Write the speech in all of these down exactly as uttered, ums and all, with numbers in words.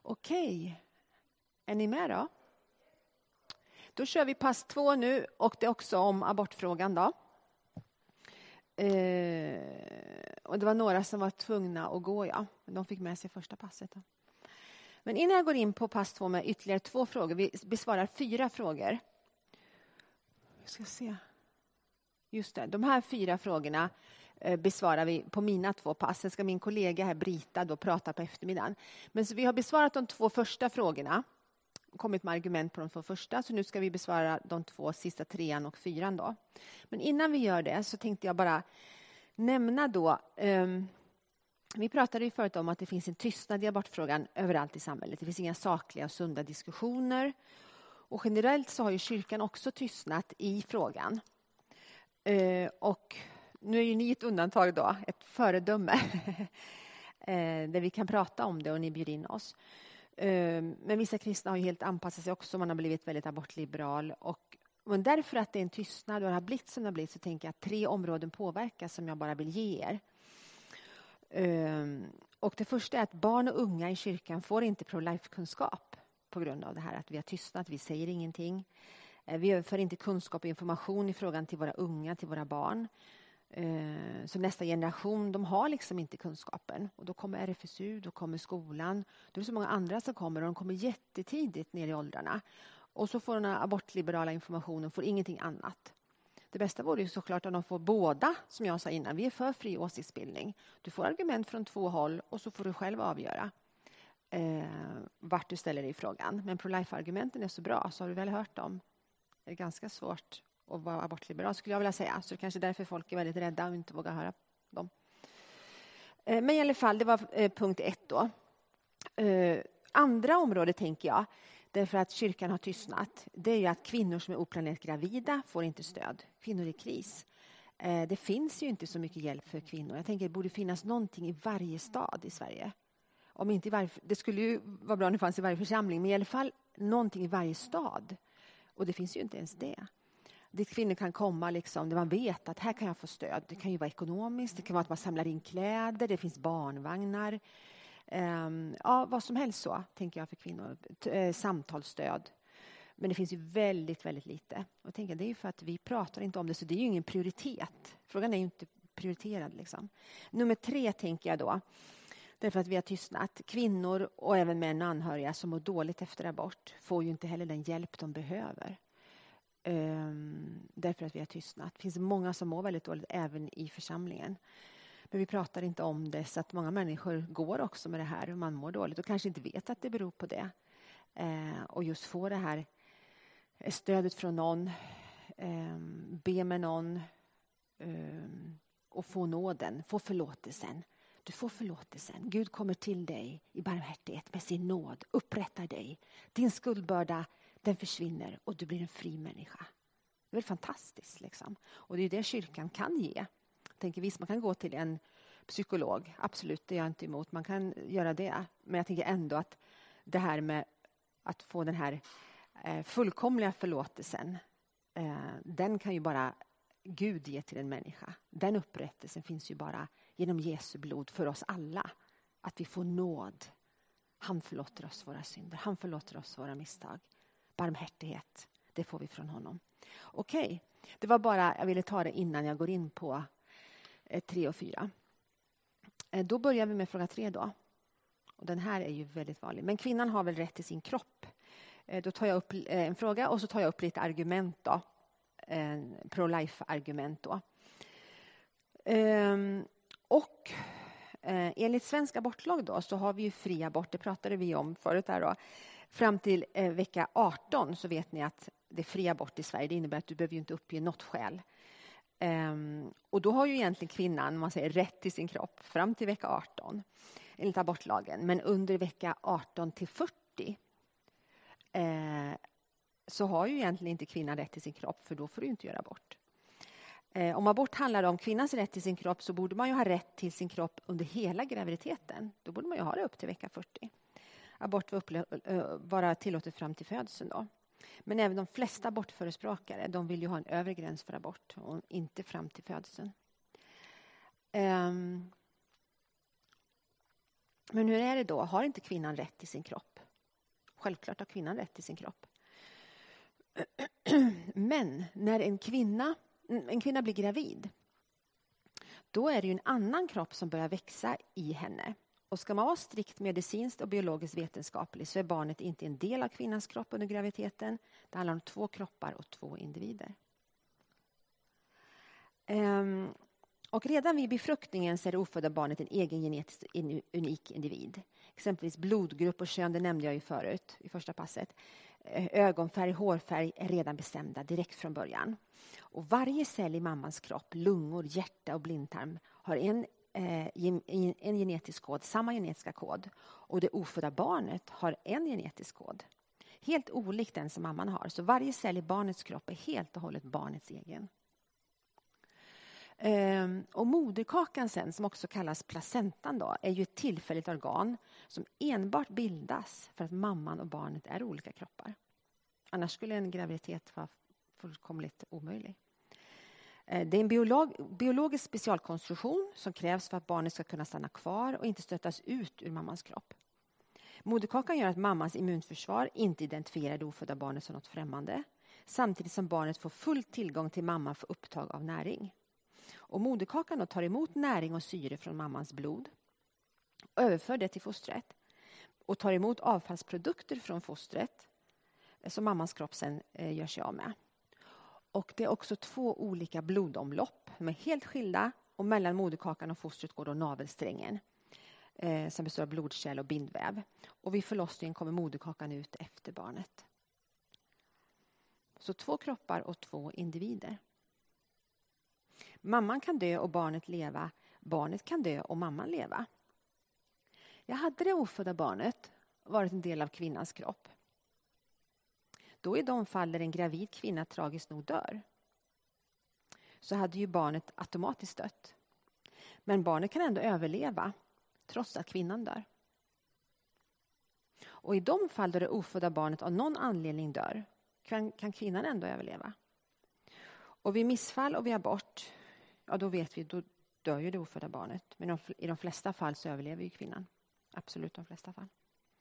Okej. Är ni med då? Då kör vi pass två nu och det är också om abortfrågan då. Eh, och det var några som var tvungna att gå, ja. De fick med sig första passet då. Men innan jag går in på pass två med ytterligare två frågor. Vi besvarar fyra frågor. Jag ska se. Just det, de här fyra frågorna besvarar vi på mina två pass. Sen ska min kollega här Brita då prata på eftermiddagen. Men så vi har besvarat de två första frågorna. Kommit med argument på de två första. Så nu ska vi besvara de två sista, trean och fyran då. Men innan vi gör det så tänkte jag bara nämna då. Um, vi pratade ju förut om att det finns en tystnad i abortfrågan överallt i samhället. Det finns inga sakliga och sunda diskussioner. Och generellt så har ju kyrkan också tystnat i frågan. Uh, och nu är ju ni ett undantag då, ett föredöme. uh, där vi kan prata om det och ni bjuder in oss. Men vissa kristna har ju helt anpassat sig också. Man har blivit väldigt abortliberal. Och, men därför att det är en tystnad och det har blivit som det har blivit så tänker jag att tre områden påverkas som jag bara vill ge er. Um, och det första är att barn och unga i kyrkan får inte pro-life-kunskap på grund av det här att vi har tystnat, vi säger ingenting. Uh, vi överför inte kunskap och information i frågan till våra unga, till våra barn. Uh, så nästa generation, de har liksom inte kunskapen. Och då kommer R F S U, då kommer skolan. Det är så många andra som kommer och de kommer jättetidigt ner i åldrarna. Och så får de abortliberala informationen, får ingenting annat. Det bästa vore ju såklart att de får båda, som jag sa innan. Vi är för fri åsiktsbildning. Du får argument från två håll och så får du själv avgöra uh, vart du ställer dig i frågan. Men pro-life-argumenten är så bra, så har du väl hört dem. Det är ganska svårt och vara abortliberal skulle jag vilja säga. Så det kanske är därför folk är väldigt rädda och inte vågar höra dem. Men i alla fall, det var punkt ett då. Andra området tänker jag, därför att kyrkan har tystnat, det är ju att kvinnor som är oplanerat gravida får inte stöd. Kvinnor i kris. Det finns ju inte så mycket hjälp för kvinnor. Jag tänker att det borde finnas någonting i varje stad i Sverige. Om inte i varje, det skulle ju vara bra om det fanns i varje församling, men i alla fall någonting i varje stad. Och det finns ju inte ens det. Dit kvinnor kan komma liksom, där man vet att här kan jag få stöd. Det kan ju vara ekonomiskt, det kan vara att man samlar in kläder, det finns barnvagnar. Um, ja, vad som helst så, tänker jag för kvinnor. T- eh, samtalsstöd. Men det finns ju väldigt, väldigt lite. Och tänker, det är ju för att vi pratar inte om det, så det är ju ingen prioritet. Frågan är ju inte prioriterad liksom. Nummer tre tänker jag då, därför att vi har tystnat. Kvinnor och även män och anhöriga som mår dåligt efter abort får ju inte heller den hjälp de behöver. Um, därför att vi har tystnat. Det finns många som mår väldigt dåligt även i församlingen. Men vi pratar inte om det, så att många människor går också med det här. Man mår dåligt och kanske inte vet att det beror på det. Uh, och just få det här stödet från någon. Um, be med någon. Um, och få nåden, få förlåtelsen. Du får förlåtelsen. Gud kommer till dig i barmhärtighet med sin nåd. Upprättar dig. Din skuldbörda, den försvinner och du blir en fri människa. Det är väl fantastiskt liksom. Och det är det kyrkan kan ge. Jag tänker visst, man kan gå till en psykolog. Absolut, det är jag inte emot. Man kan göra det. Men jag tänker ändå att det här med att få den här eh, fullkomliga förlåtelsen. Eh, den kan ju bara Gud ge till en människa. Den upprättelsen finns ju bara genom Jesu blod för oss alla. Att vi får nåd. Han förlåter oss våra synder. Han förlåter oss våra misstag. Barmhärtighet, det får vi från honom. Okej, okay. Det var bara, jag ville ta det innan jag går in på eh, tre och fyra. Eh, då börjar vi med fråga tre då. Och den här är ju väldigt vanlig. Men kvinnan har väl rätt till sin kropp? Eh, då tar jag upp eh, en fråga och så tar jag upp lite argument då. Eh, pro-life-argument då. Eh, och eh, enligt svensk abortlag då så har vi ju fri abort, det pratade vi om förut här då. Fram till eh, vecka arton så vet ni att det är fri abort i Sverige. Det innebär att du behöver ju inte uppge något skäl. Um, och då har ju egentligen kvinnan, man säger, rätt till sin kropp fram till vecka arton. Enligt abortlagen. Men under vecka arton till fyrtio eh, så har ju egentligen inte kvinnan rätt till sin kropp. För då får du inte göra abort. Eh, om abort handlar om kvinnans rätt till sin kropp så borde man ju ha rätt till sin kropp under hela graviditeten. Då borde man ju ha det upp till vecka fyrtio. Abort var upple- vara tillåtet fram till födseln då. Men även de flesta abortförespråkare, de vill ju ha en övre gräns för abort och inte fram till födseln. Um, Men hur är det då? Har inte kvinnan rätt till sin kropp? Självklart har kvinnan rätt till sin kropp. Men när en kvinna, en kvinna blir gravid, då är det ju en annan kropp som börjar växa i henne. Och ska man vara strikt medicinskt och biologiskt vetenskaplig så är barnet inte en del av kvinnans kropp under graviditeten. Det handlar om två kroppar och två individer. Um, och redan vid befruktningen så är det ofödda barnet en egen genetiskt unik individ. Exempelvis blodgrupp och kön, det nämnde jag ju förut i första passet. Ögonfärg, hårfärg är redan bestämda direkt från början. Och varje cell i mammans kropp, lungor, hjärta och blindtarm har en, eh, en genetisk kod, samma genetiska kod. Och det ofödda barnet har en genetisk kod. Helt olikt den som mamman har. Så varje cell i barnets kropp är helt och hållet barnets egen. Um, och moderkakan sen, som också kallas placentan då, är ju ett tillfälligt organ som enbart bildas för att mamman och barnet är olika kroppar. Annars skulle en graviditet vara fullkomligt omöjlig. Uh, det är en biolog- biologisk specialkonstruktion som krävs för att barnet ska kunna stanna kvar och inte stötas ut ur mammans kropp. Moderkakan gör att mammans immunförsvar inte identifierar det ofödda barnet som något främmande, samtidigt som barnet får full tillgång till mamman för upptag av näring. Och moderkakan då tar emot näring och syre från mammans blod och överför det till fostret. Och tar emot avfallsprodukter från fostret som mammans kropp sen eh, gör sig av med. Och det är också två olika blodomlopp. De är helt skilda och mellan moderkakan och fostret går då navelsträngen. Eh, som består av blodkärl och bindväv. Och vid förlossningen kommer moderkakan ut efter barnet. Så två kroppar och två individer. Mamman kan dö och barnet leva. Barnet kan dö och mamman leva. Jag hade det ofödda barnet varit en del av kvinnans kropp. Då i de fall där en gravid kvinna tragiskt nog dör, så hade ju barnet automatiskt dött. Men barnet kan ändå överleva trots att kvinnan dör. Och i de fall där det ofödda barnet av någon anledning dör, kan, kan kvinnan ändå överleva. Och vid missfall och vid abort, ja då vet vi, då dör ju det ofödda barnet. Men i de flesta fall så överlever ju kvinnan. Absolut de flesta fall.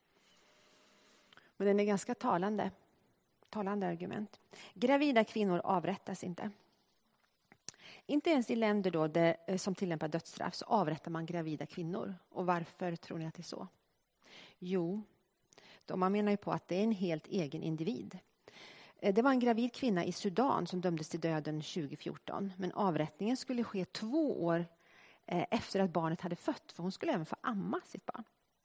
Men den är ganska talande. Talande argument. Gravida kvinnor avrättas inte. Inte ens i länder då där, som tillämpar dödsstraff så avrättar man gravida kvinnor. Och varför tror ni att det är så? Jo, då man menar ju på att det är en helt egen individ. Det var en gravid kvinna i Sudan som dömdes till döden tjugo fjorton. Men avrättningen skulle ske två år efter att barnet hade fött. För hon skulle även få amma sitt barn.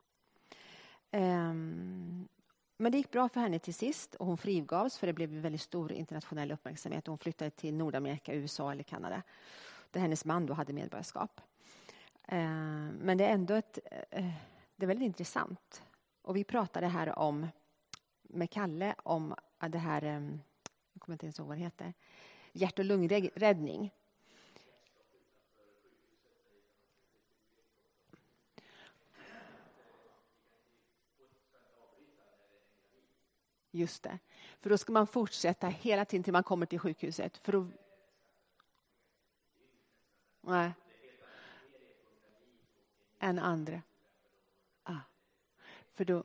Men det gick bra för henne till sist. Och hon frigavs för det blev väldigt stor internationell uppmärksamhet. Hon flyttade till Nordamerika, U S A eller Kanada. Där hennes man då hade medborgarskap. Men det är ändå ett, det är väldigt intressant. Och vi pratade här om med Kalle om det här, jag kommer inte ens ihåg vad det heter, hjärt- och lungräddning. Just det. För då ska man fortsätta hela tiden till man kommer till sjukhuset. För då... Nej. Än andra. Ah. För då...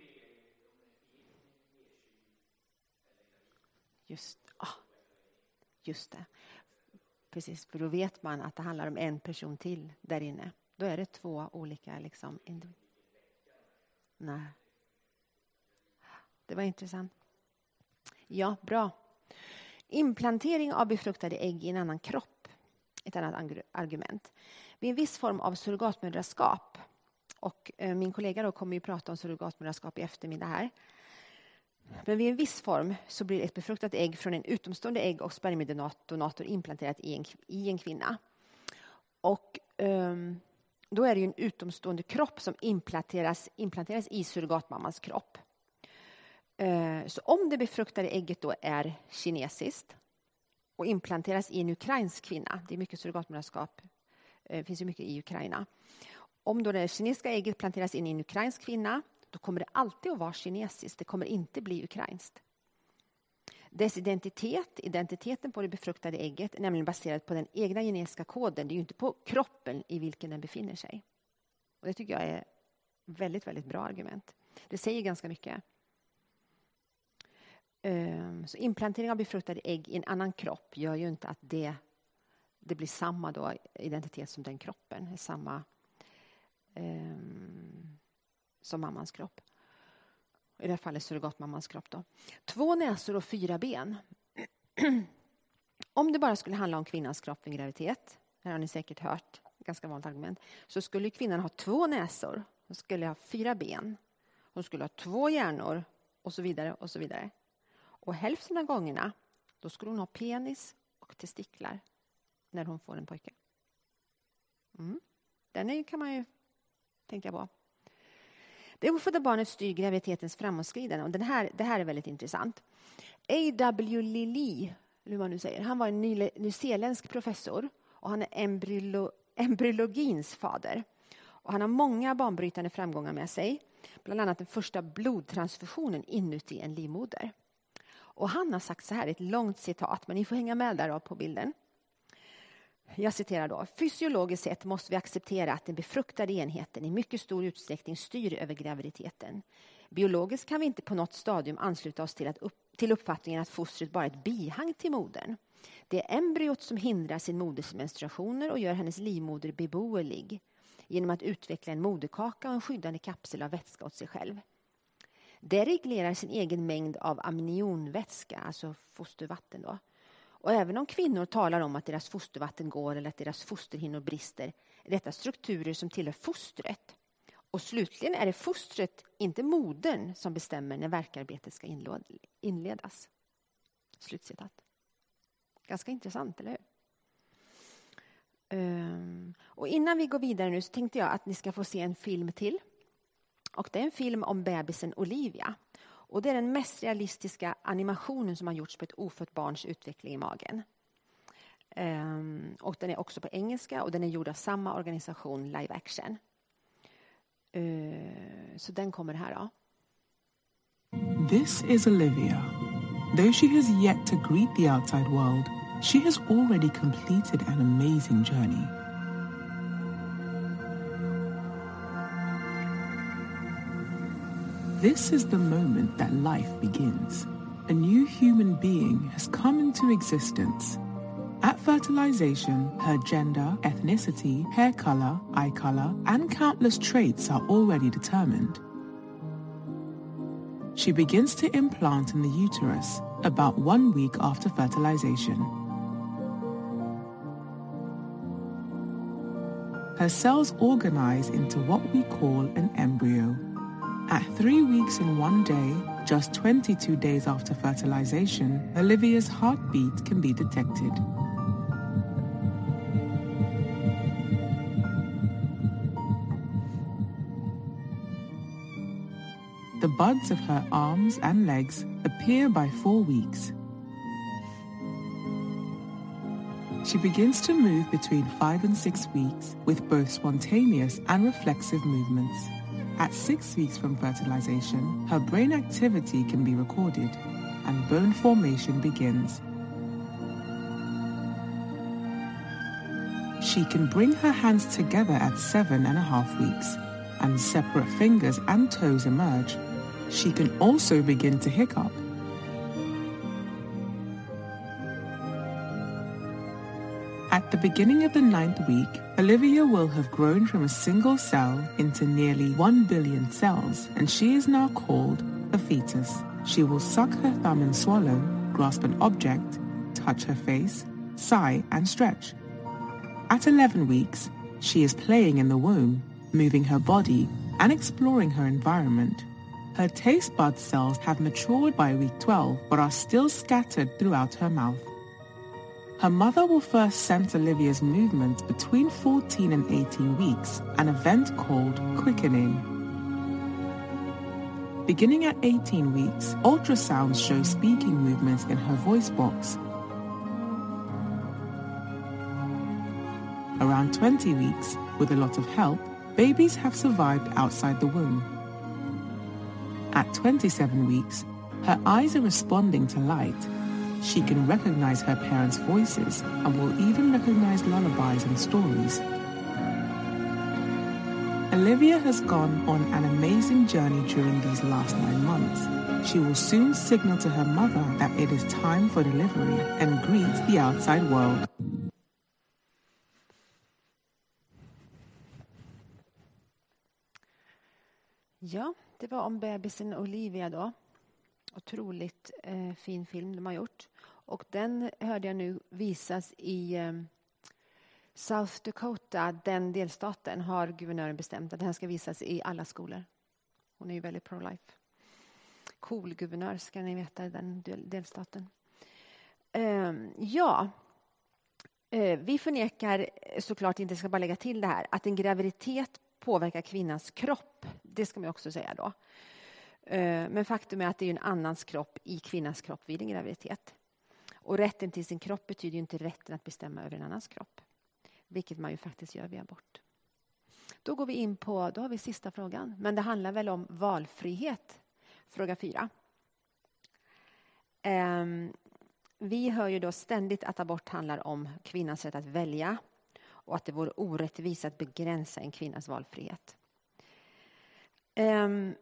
Just, ah, just det. Precis, för då vet man att det handlar om en person till där inne. Då är det två olika liksom individer. Nej. Det var intressant. Ja, bra. Implantering av befruktade ägg i en annan kropp. Ett annat argument. Vid en viss form av surrogatmödraskap. Och eh, min kollega då kommer ju prata om surrogatmödraskap i eftermiddag här. Men vid en viss form så blir ett befruktat ägg från en utomstående ägg- och spermiedonator implanterat i en, i en kvinna. Och um, då är det ju en utomstående kropp som implanteras, implanteras i surrogatmammans kropp. Uh, så om det befruktade ägget då är kinesiskt och implanteras i en ukrainsk kvinna, det är mycket surrogatmödraskap, det uh, finns ju mycket i Ukraina. Om då det kinesiska ägget planteras in i en ukrainsk kvinna, då kommer det alltid att vara kinesiskt. Det kommer inte bli ukrainskt. Dess identitet, identiteten på det befruktade ägget är nämligen baserad på den egna genetiska koden. Det är ju inte på kroppen i vilken den befinner sig. Och det tycker jag är Väldigt, väldigt bra argument. Det säger ganska mycket. Um, så implantering av befruktade ägg i en annan kropp gör ju inte att det, det blir samma då, identitet som den kroppen. Samma um, som mammans kropp. I det här fallet surrogatmammans kropp då. Två näsor och fyra ben. Om det bara skulle handla om kvinnans kropp vid graviditet, här har ni säkert hört, ganska vanligt argument, så skulle kvinnan ha två näsor, hon skulle ha fyra ben, hon skulle ha två hjärnor och så vidare och så vidare. Och hälften av gångerna, då skulle hon ha penis och testiklar när hon får en pojke. Mm. Den är, kan man ju tänka på. Det ofödda barnet styr graviditetens framåtskridande. Och den här, det här är väldigt intressant. A W Lilly, hur man nu säger, han var en ny, nyzeeländsk professor. Och han är embryolo, embryologins fader. Och han har många banbrytande framgångar med sig. Bland annat den första blodtransfusionen inuti en livmoder. Och han har sagt så här, ett långt citat, men ni får hänga med där på bilden. Jag citerar då. Fysiologiskt sett måste vi acceptera att den befruktade enheten i mycket stor utsträckning styr över graviditeten. Biologiskt kan vi inte på något stadium ansluta oss till, att upp, till uppfattningen att fostret bara är ett bihang till modern. Det är embryot som hindrar sin moders menstruationer och gör hennes livmoder beboelig genom att utveckla en moderkaka och en skyddande kapsel av vätska åt sig själv. Det reglerar sin egen mängd av amnionvätska, alltså fostervatten då. Och även om kvinnor talar om att deras fostervatten går eller att deras fosterhinnor brister, är detta strukturer som tillhör fostret. Och slutligen är det fostret, inte modern, som bestämmer när värkarbetet ska inledas. Slutcitat. Ganska intressant, eller hur? Um, och innan vi går vidare nu så tänkte jag att ni ska få se en film till. Och det är en film om bebisen Olivia. Och det är den mest realistiska animationen som har gjorts på ett ofött barns utveckling i magen. Um, och den är också på engelska och den är gjord av samma organisation Live Action. Uh, så den kommer här då. This is Olivia. Though she has yet to greet the outside world, she has already completed an amazing journey. This is the moment that life begins. A new human being has come into existence. At fertilization, her gender, ethnicity, hair color, eye color, and countless traits are already determined. She begins to implant in the uterus about one week after fertilization. Her cells organize into what we call an embryo. At three weeks and one day, just twenty-two days after fertilization, Olivia's heartbeat can be detected. The buds of her arms and legs appear by four weeks. She begins to move between five and six weeks with both spontaneous and reflexive movements. At six weeks from fertilization, her brain activity can be recorded and bone formation begins. She can bring her hands together at seven and a half weeks, and separate fingers and toes emerge. She can also begin to hiccup. At the beginning of the ninth week, Olivia will have grown from a single cell into nearly one billion cells, and she is now called a fetus. She will suck her thumb and swallow, grasp an object, touch her face, sigh and stretch. At eleven weeks, she is playing in the womb, moving her body and exploring her environment. Her taste bud cells have matured by week twelve, but are still scattered throughout her mouth. Her mother will first sense Olivia's movements between fourteen and eighteen weeks, an event called quickening. Beginning at eighteen weeks, ultrasounds show speaking movements in her voice box. Around twenty weeks, with a lot of help, babies have survived outside the womb. At twenty-seven weeks, her eyes are responding to light. She can recognize her parents' voices and will even recognize lullabies and stories. Olivia has gone on an amazing journey during these last nine months. She will soon signal to her mother that it is time for delivery and greet the outside world. Ja, det var om bebisen Olivia då. Otroligt eh, fin film de har gjort. Och den hörde jag nu visas i eh, South Dakota, den delstaten, har guvernören bestämt att den ska visas i alla skolor. Hon är ju väldigt pro-life. Cool guvernör ska ni veta i den del- delstaten. Eh, ja, eh, vi förnekar såklart inte, ska bara lägga till det här, att en graviditet påverkar kvinnans kropp. Det ska man också säga då. Men faktum är att det är en annans kropp i kvinnans kropp vid en graviditet. Och rätten till sin kropp betyder ju inte rätten att bestämma över en annans kropp. Vilket man ju faktiskt gör vid abort. Då går vi in på, då har vi sista frågan. Men det handlar väl om valfrihet. Fråga fyra. Um, vi hör ju då ständigt att abort handlar om kvinnans rätt att välja. Och att det vore orättvist att begränsa en kvinnas valfrihet. Um,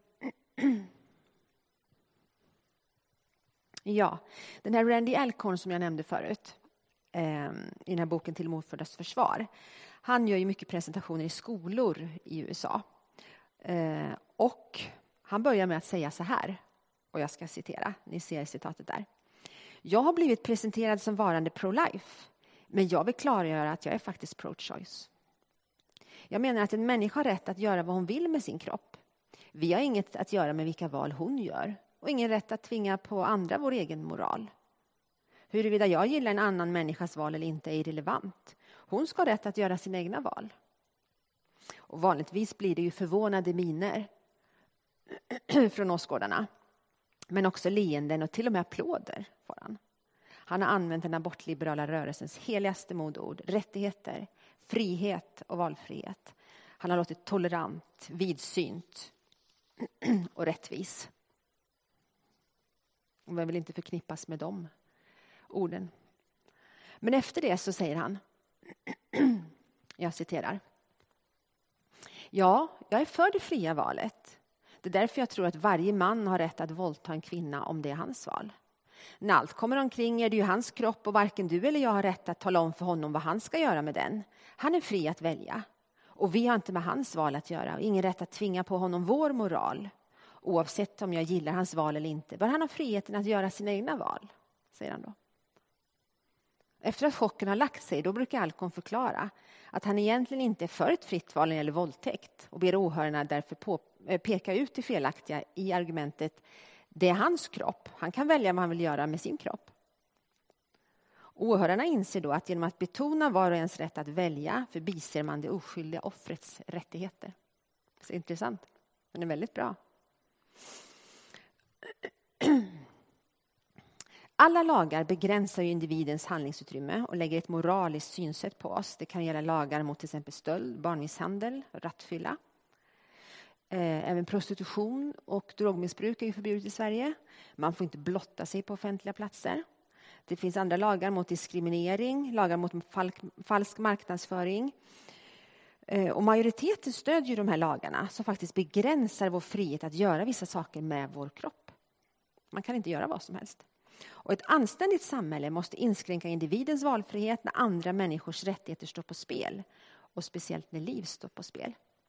ja, den här Randy Alcorn som jag nämnde förut. Um, I den här boken Till mordföddas försvar. Han gör ju mycket presentationer i skolor i U S A. Uh, och han börjar med att säga så här. Och jag ska citera, ni ser citatet där. Jag har blivit presenterad som varande pro-life. Men jag vill klargöra att jag är faktiskt pro-choice. Jag menar att en människa har rätt att göra vad hon vill med sin kropp. Vi har inget att göra med vilka val hon gör. Och ingen rätt att tvinga på andra vår egen moral. Huruvida jag gillar en annan människas val eller inte är irrelevant. Hon ska ha rätt att göra sina egna val. Och vanligtvis blir det ju förvånade miner från åskådarna. Men också leenden och till och med applåder får han. Han har använt den abortliberala rörelsens heligaste modord. Rättigheter, frihet och valfrihet. Han har låtit tolerant, vidsynt och rättvis. Och vem vill inte förknippas med de orden. Men efter det så säger han, jag citerar. Ja, jag är för det fria valet. Det är därför jag tror att varje man har rätt att våldta en kvinna om det är hans val. När allt kommer omkring är det ju hans kropp och varken du eller jag har rätt att tala om för honom vad han ska göra med den. Han är fri att välja. Och vi har inte med hans val att göra och ingen rätt att tvinga på honom vår moral. Oavsett om jag gillar hans val eller inte. Bör han ha friheten att göra sina egna val, säger han då. Efter att chocken har lagt sig, då brukar Alcorn förklara att han egentligen inte är för ett fritt val när det gäller våldtäkt och ber åhörarna därför på, äh, peka ut det felaktiga i argumentet. Det är hans kropp. Han kan välja vad han vill göra med sin kropp. Åhörarna inser då att genom att betona var och ens rätt att välja förbiser man det oskyldiga offrets rättigheter. Så intressant. Den är väldigt bra. Alla lagar begränsar ju individens handlingsutrymme och lägger ett moraliskt synsätt på oss. Det kan gälla lagar mot till exempel stöld, barnmisshandel, rattfylla. Även prostitution och drogmissbruk är ju förbjudet i Sverige. Man får inte blotta sig på offentliga platser. Det finns andra lagar mot diskriminering, lagar mot falk, falsk marknadsföring. Och majoriteten stödjer de här lagarna som faktiskt begränsar vår frihet att göra vissa saker med vår kropp. Man kan inte göra vad som helst. Och ett anständigt samhälle måste inskränka individens valfrihet när andra människors rättigheter står på spel. Och speciellt när liv står på spel.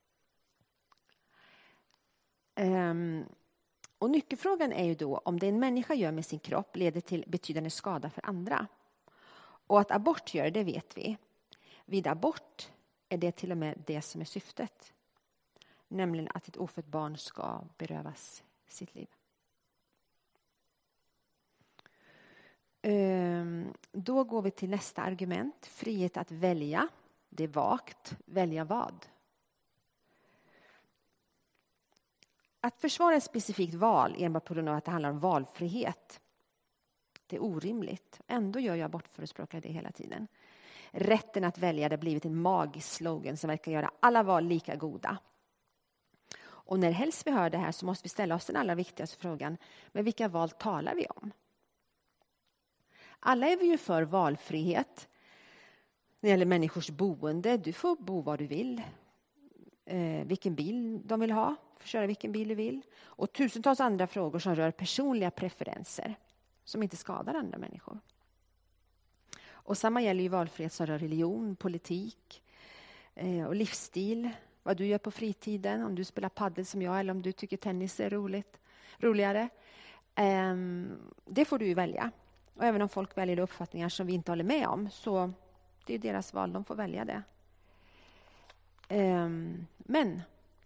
Um, och nyckelfrågan är ju då om det en människa gör med sin kropp leder till betydande skada för andra. Och att abort gör det vet vi. Vid abort är det till och med det som är syftet. Nämligen att ett ofött barn ska berövas sitt liv. Um, då går vi till nästa argument. Frihet att välja. Det är vagt. Välja vad? Att försvara ett specifikt val enbart på grund av att det handlar om valfrihet. Det är orimligt. Ändå gör jag abortförespråkare det hela tiden. Rätten att välja har blivit en magisk slogan som verkar göra alla val lika goda. Och när helst vi hör det här så måste vi ställa oss den allra viktigaste frågan. Men vilka val talar vi om? Alla är vi ju för valfrihet. När det gäller människors boende. Du får bo var du vill. eh, vilken bil de vill ha, för köra vilken bil du vill. Och tusentals andra frågor som rör personliga preferenser som inte skadar andra människor. Och samma gäller ju valfrihet som rör religion, politik eh, och livsstil. Vad du gör på fritiden, om du spelar paddel som jag eller om du tycker tennis är roligt, roligare. Eh, det får du ju välja. Och även om folk väljer uppfattningar som vi inte håller med om, så det är deras val, de får välja det. Eh, men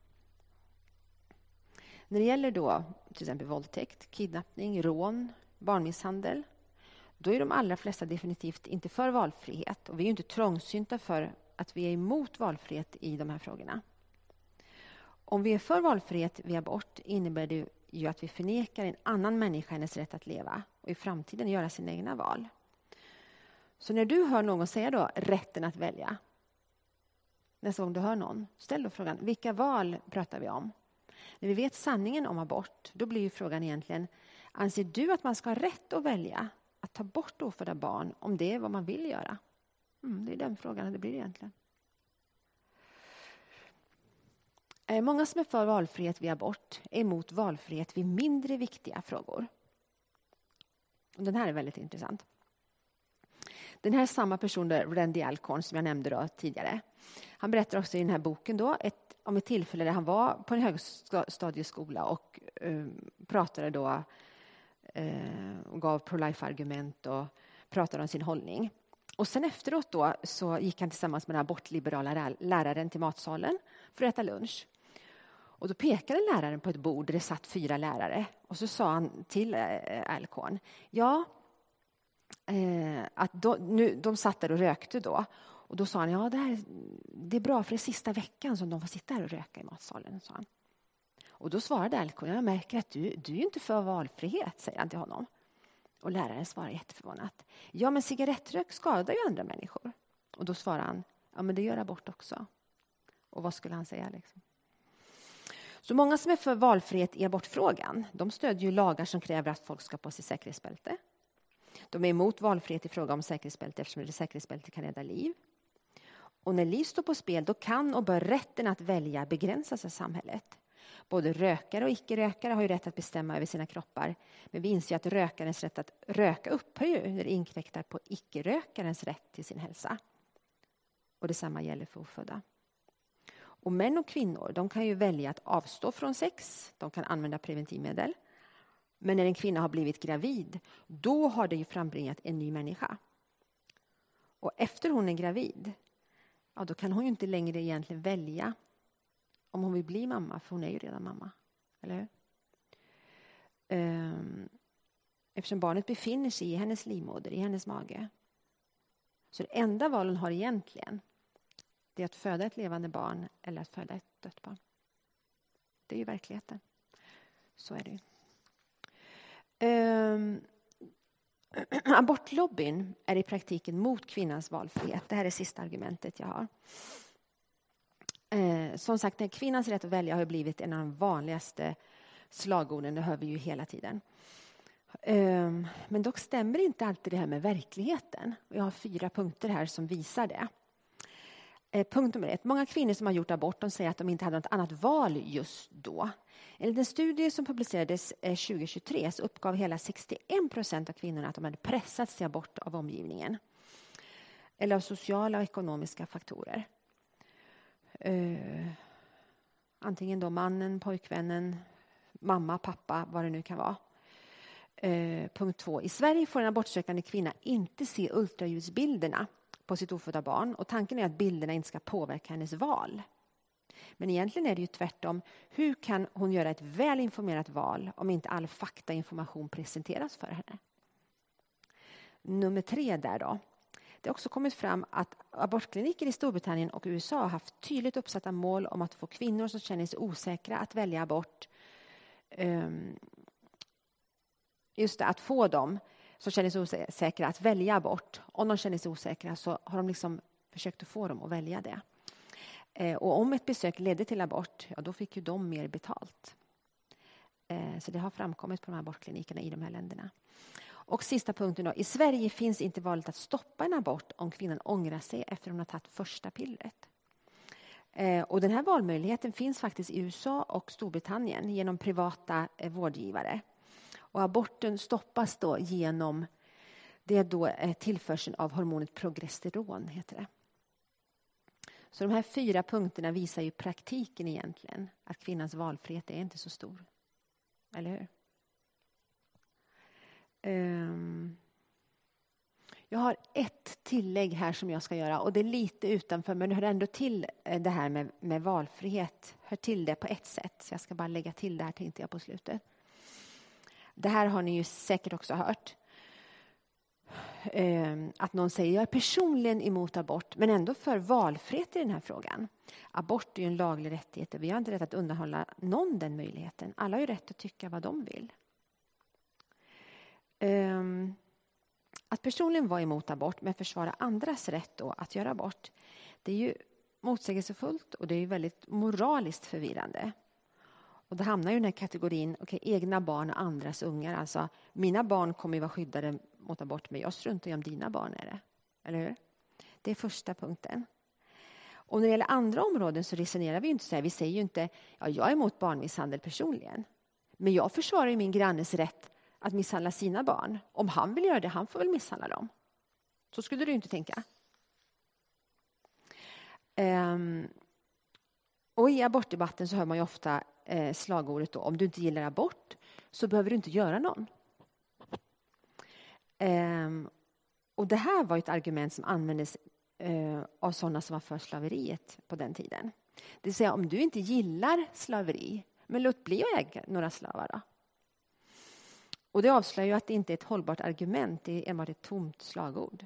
när det gäller då till exempel våldtäkt, kidnappning, rån, barnmisshandel, då är de allra flesta definitivt inte för valfrihet. Och vi är ju inte trångsynta för att vi är emot valfrihet i de här frågorna. Om vi är för valfrihet vid abort innebär det ju att vi förnekar en annan människa hennes rätt att leva och i framtiden göra sina egna val. Så när du hör någon säga då rätten att välja, nästa gång du hör någon, ställ då frågan, vilka val pratar vi om? När vi vet sanningen om abort, då blir ju frågan egentligen, anser du att man ska ha rätt att välja att ta bort ofödda barn om det är vad man vill göra? Mm, det är den frågan det blir egentligen. Många som är för valfrihet vid abort är emot valfrihet vid mindre viktiga frågor. Och den här är väldigt intressant. Den här är samma person, där, Randy Alcorn, som jag nämnde då tidigare. Han berättar också i den här boken då ett, om ett tillfälle där han var på en högstadieskola och uh, pratade då uh, och gav pro-life-argument och pratade om sin hållning. Och sen efteråt då så gick han tillsammans med den abortliberala läraren till matsalen för att äta lunch. Och då pekade läraren på ett bord där det satt fyra lärare. Och så sa han till eh, Alcorn, ja, eh, att de, nu, de satt där och rökte då. Och då sa han, ja det, här, det är bra för det sista veckan som de får sitta här och röka i matsalen, sa han. Och då svarade Alcorn, jag märker att du, du är inte för valfrihet, säger han till honom. Och läraren svarar jätteförvånat, ja men cigarettrök skadar ju andra människor. Och då svarar han, ja men det gör abort också. Och vad skulle han säga liksom? Så många som är för valfrihet i abortfrågan, de stödjer ju lagar som kräver att folk ska på sig säkerhetsbälte. De är emot valfrihet i fråga om säkerhetsbälte eftersom det säkerhetsbälte kan rädda liv. Och när liv står på spel, då kan och bör rätten att välja begränsas av samhället. Både rökare och icke-rökare har ju rätt att bestämma över sina kroppar. Men vi inser att rökarens rätt att röka upphör ju när det inkräktar på icke-rökarens rätt till sin hälsa. Och detsamma gäller för ofödda. Och män och kvinnor, de kan ju välja att avstå från sex. De kan använda preventivmedel. Men när en kvinna har blivit gravid, då har det ju frambringat en ny människa. Och efter hon är gravid, ja, då kan hon ju inte längre egentligen välja om hon vill bli mamma, för hon är ju redan mamma. Eller hur? Um, eftersom barnet befinner sig i hennes livmoder, i hennes mage. Så det enda val hon har egentligen, det är att föda ett levande barn eller att föda ett dött barn. Det är ju verkligheten. Så är det ju. Um, abortlobbyn är i praktiken mot kvinnans valfrihet. Det här är sista argumentet jag har. Eh, som sagt, kvinnans rätt att välja har blivit en av de vanligaste slagorden. Det hör vi ju hela tiden. Eh, men dock stämmer inte alltid det här med verkligheten. Jag har fyra punkter här som visar det. Eh, punkt nummer ett. Många kvinnor som har gjort abort, de säger att de inte hade något annat val just då. Enligt en studie som publicerades eh, tjugo tjugotre så uppgav hela sextioen procent av kvinnorna att de hade pressats till abort av omgivningen. Eller av sociala och ekonomiska faktorer. Uh, antingen då mannen, pojkvännen, mamma, pappa, vad det nu kan vara. Uh, punkt två. I Sverige får en abortsökande kvinna inte se ultraljudsbilderna på sitt ofödda barn. Och tanken är att bilderna inte ska påverka hennes val. Men egentligen är det ju tvärtom. Hur kan hon göra ett väl informerat val om inte all fakta och information presenteras för henne? Nummer tre där då. Det har också kommit fram att abortkliniker i Storbritannien och U S A har haft tydligt uppsatta mål om att få kvinnor som känner sig osäkra att välja abort. Um, just det, att få dem som känner sig osäkra att välja abort. Om de känner sig osäkra så har de liksom försökt att få dem att välja det. Uh, och om ett besök ledde till abort, ja, då fick ju de mer betalt. Uh, så det har framkommit på de här abortklinikerna i de här länderna. Och sista punkten då. I Sverige finns inte valet att stoppa en abort om kvinnan ångrar sig efter hon har tagit första pillret. Eh, och den här valmöjligheten finns faktiskt i U S A och Storbritannien genom privata eh, vårdgivare. Och aborten stoppas då genom det är då eh, tillförseln av hormonet progesteron, heter det. Så de här fyra punkterna visar ju praktiken egentligen att kvinnans valfrihet är inte så stor. Eller hur? Um, jag har ett tillägg här som jag ska göra, och det är lite utanför, men det hör ändå till det här med, med valfrihet. Hör till det på ett sätt, så jag ska bara lägga till det här, tänkte jag på slutet. Det här har ni ju säkert också hört. Um, att någon säger, jag är personligen emot abort, men ändå för valfrihet i den här frågan. Abort är ju en laglig rättighet och vi har inte rätt att undanhålla någon den möjligheten. Alla har ju rätt att tycka vad de vill. Um, att personligen vara emot abort men försvara andras rätt då att göra abort, det är ju motsägelsefullt och det är ju väldigt moraliskt förvirrande. Och det hamnar ju i den här kategorin, okay, egna barn och andras ungar. Alltså, mina barn kommer ju vara skyddade mot abort, men jag struntar i om dina barn är det. Eller hur? Det är första punkten. Och när det gäller andra områden så resonerar vi ju inte så här. Vi säger ju inte, ja, jag är emot barnmisshandel personligen. Men jag försvarar ju min grannes rätt att misshandla sina barn. Om han vill göra det, han får väl misshandla dem. Så skulle du inte tänka. Um, och i abortdebatten så hör man ju ofta eh, slagordet då, om du inte gillar abort så behöver du inte göra någon. Um, och det här var ett argument som användes uh, av sådana som var för slaveriet på den tiden. Det vill säga, om du inte gillar slaveri, men låt bli att äga några slavar då. Och det avslöjar ju att det inte är ett hållbart argument, det är enbart ett tomt slagord.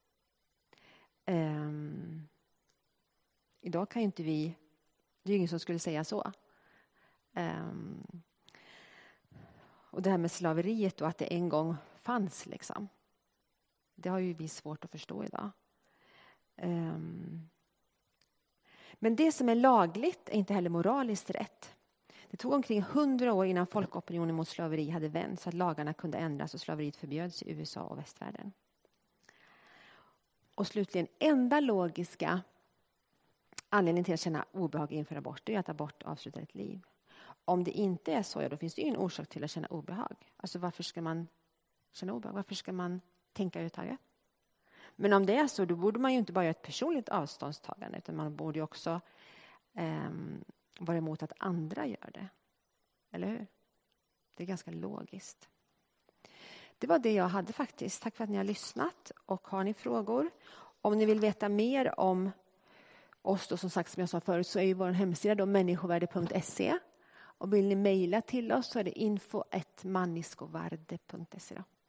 Um, idag kan ju inte vi, det är ju ingen som skulle säga så. Um, och det här med slaveriet och att det en gång fanns liksom. Det har ju vi svårt att förstå idag. Um, men det som är lagligt är inte heller moraliskt rätt. Det tog omkring hundra år innan folkopinionen mot slaveri hade vänt så att lagarna kunde ändras och slaveriet förbjöds i U S A och västvärlden. Och slutligen, enda logiska anledningen till att känna obehag inför abort är att abort avslutar ett liv. Om det inte är så, ja, då finns det ingen orsak till att känna obehag. Alltså varför ska man känna obehag? Varför ska man tänka överhuvudtaget? Men om det är så, då borde man ju inte bara göra ett personligt avståndstagande, utan man borde ju också eh, vara emot att andra gör det. Eller hur? Det är ganska logiskt. Det var det jag hade faktiskt. Tack för att ni har lyssnat. Och har ni frågor, om ni vill veta mer om oss då, som sagt, som jag sa förut, så är ju vår hemsida då människovärde punkt se. Och vill ni mejla till oss så är det info at maniskovarde punkt se.